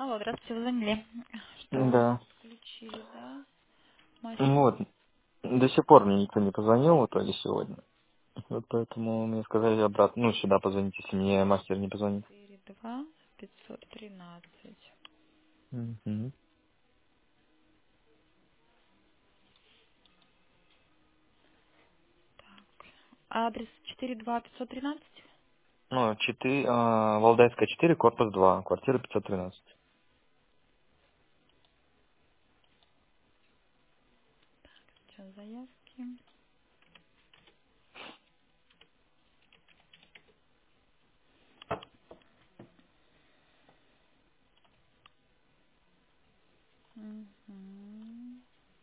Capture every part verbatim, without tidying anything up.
Алло, здравствуйте, вы звонили. Что, Да. включили, да? Ну Мастер вот, до сих пор мне никто не позвонил в итоге сегодня. Вот поэтому мне сказали обратно, ну, сюда позвонить, если мне мастер не позвонит. четыре два пятьсот тринадцать. Мгм. Адрес четыре два пятьсот тринадцать. Ну, четыре, а, Валдайская четыре, корпус два, квартира пятьсот тринадцать. Сейчас заявки. Мгм.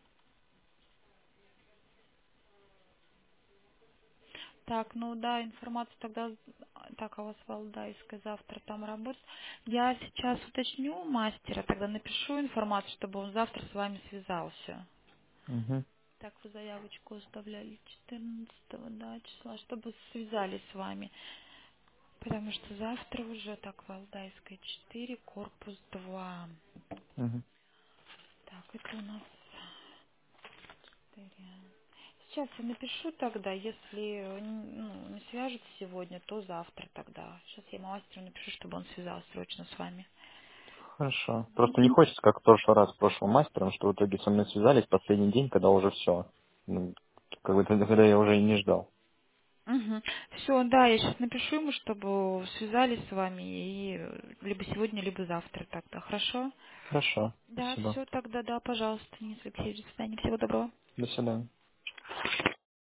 Так, ну да, информацию тогда, так, а у вас Валдайская завтра там работает. Я сейчас уточню у мастера, тогда напишу информацию, чтобы он завтра с вами связался. Угу. Так, вы заявочку оставляли четырнадцатого, да, числа, чтобы связались с вами. Потому что завтра уже, так, Валдайская четыре, корпус два. Угу. Так, это у нас четыре. Сейчас я напишу тогда, если ну, не свяжут сегодня, то завтра тогда. Сейчас я мастеру напишу, чтобы он связался срочно с вами. Хорошо. Просто не хочется, как в прошлый раз, с прошлым мастером, что в итоге со мной связались последний день, когда уже все. Ну, как бы тогда, когда я уже и не ждал. Угу. Все, да, я сейчас напишу ему, чтобы связались с вами и э, либо сегодня, либо завтра тогда. Хорошо? Хорошо. Да, Спасибо. все тогда, да, пожалуйста, Денис Алексеевич, до свидания, всего доброго. До свидания.